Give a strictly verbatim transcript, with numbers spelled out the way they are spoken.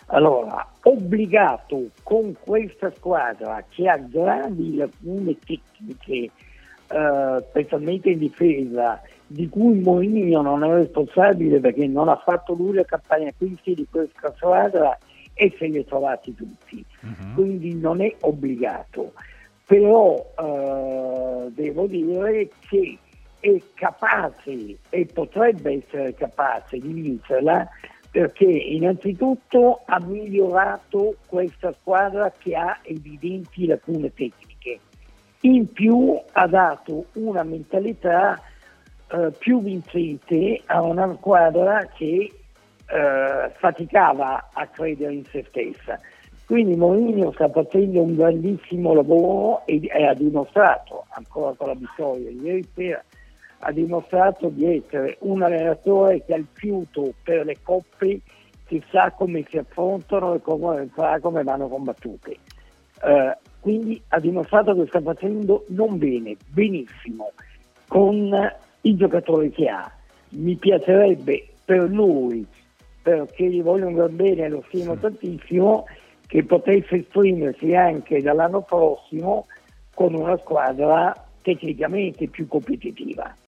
Allora, obbligato con questa squadra che ha grandi lacune tecniche, eh, specialmente in difesa, di cui Mourinho non è responsabile perché non ha fatto lui la campagna acquisti di questa squadra e se li ha trovati tutti, uh-huh. Quindi non è obbligato, però eh, devo dire che è capace e potrebbe essere capace di vincerla, perché innanzitutto ha migliorato questa squadra che ha evidenti lacune tecniche, in più ha dato una mentalità eh, più vincente a una squadra che eh, faticava a credere in se stessa. Quindi Mourinho sta facendo un grandissimo lavoro e, e ha dimostrato, ancora con la vittoria ieri sera, ha dimostrato di essere un allenatore che ha il fiuto per le coppe, che sa come si affrontano e come, sa come vanno combattute. Uh, quindi ha dimostrato che sta facendo non bene, benissimo, con i giocatori che ha. Mi piacerebbe per lui, perché gli voglio un gran bene e lo stimo tantissimo, che potesse esprimersi anche dall'anno prossimo con una squadra tecnicamente più competitiva.